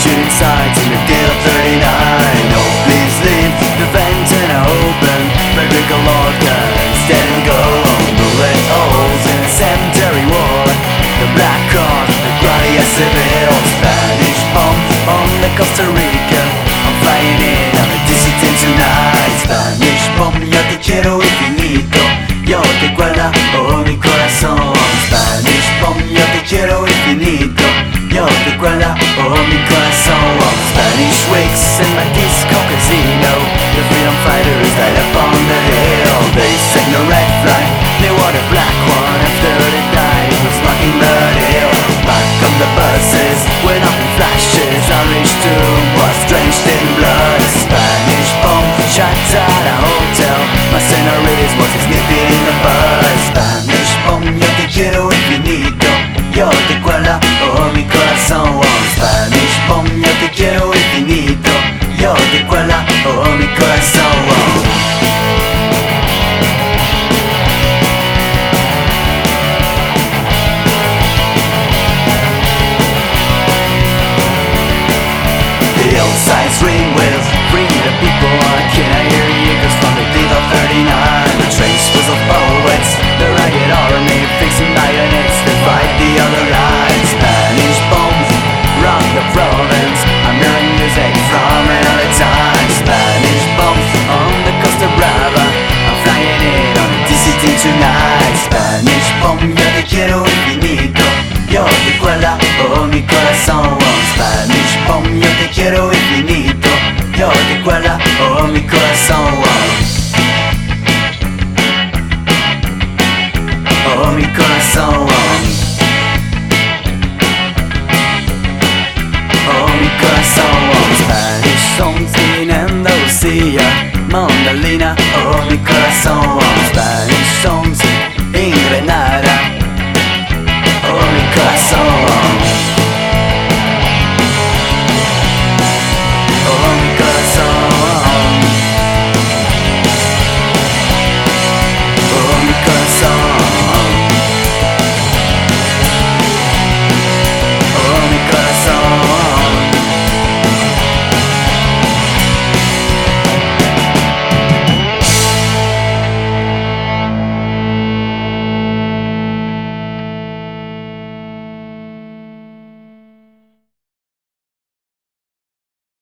shooting sides in the dead of 39. Oh, please leave the vent and open. Frederica Lorca, instead and go on bullet holes in a cemetery ward. The black card, the Guardia Civil, Spanish bomb on the Costa Rica. I'm flying in on a dissident tonight. Spanish bomb, yo te quiero infinito. Yo te guarda, oh mi corazón. Spanish bomb, yo te quiero infinito. Yo te guarda, oh mi corazón. Spanish wakes in my disco casino. The freedom fighters light up on the hill. They sang the red flag, they wore the black one. After they died, it was Mockingbird Hill. Back on the buses, went up in flashes. Orange tomb was drenched in blood. A Spanish bomb shot at a hotel. My senorita's was nipping in the bud. Spanish bomb, yo te quiero infinito. Yo te guarda, oh mi corazón. Spanish bomb, yo te quiero infinito. Yo te guarda, oh mi corazón. The old signs ring with bring the people. Can I hear you? Cause from the deed of 39, the trace was of poets. The ragged army fixing bayonets to fight the other line. Spanish bombs rock the province. I'm hearing music from another time. Spanish bombs on the Costa Brava. I'm flying in on a dissident tonight. Spanish bomb, yo te quiero infinito. Yo te guarda, oh mi corazón. Spanish bomb, yo te quiero